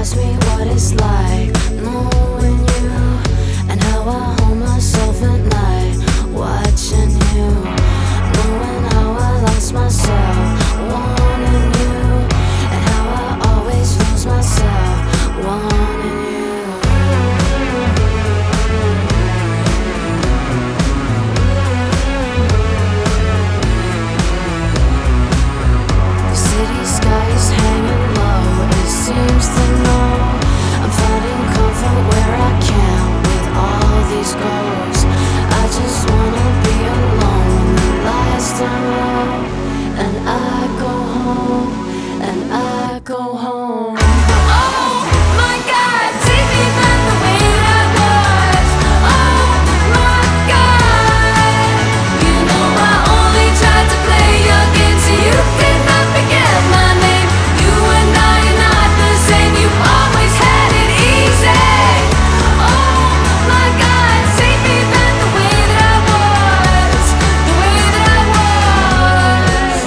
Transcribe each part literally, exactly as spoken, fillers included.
ask me what it's like knowing you, and how I hold myself at night watching you, knowing how I lost myself wanting you, and how I always lose myself wanting you. The city sky is hanging low, it seems to know I'm finding comfort where I can with all these goals. I just wanna be alone when the lights turn low, and I go home, and I go home. Oh my God, take me back the way that I was. Oh my God, you know I only tried to play your game so you could not forget my name. You and I are not the same, you always had it easy. Oh my God, take me back the way that I was, the way that I was.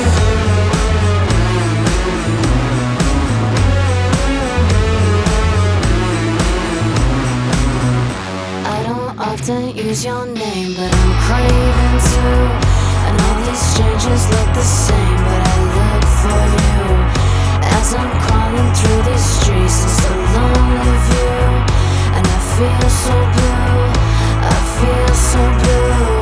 I don't often use your name, but I'm craving to. And all these strangers look the same, but I look for you. As I'm crawling through these streets, it's a lonely view, and I feel so blue, I feel so blue.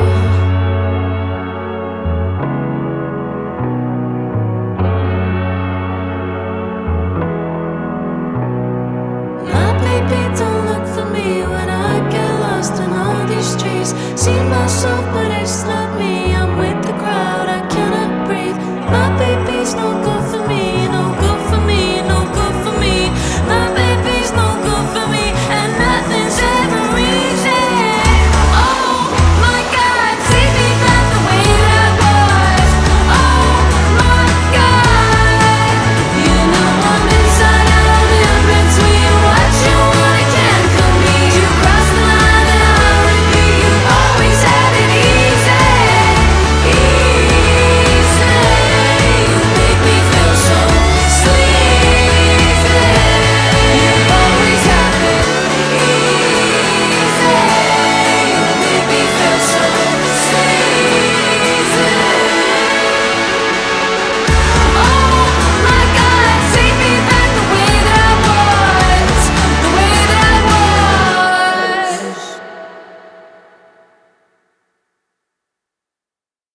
My baby, don't look for me when I get lost in all these streets. See myself, but it's not me. I'm with the crowd, I cannot breathe. My baby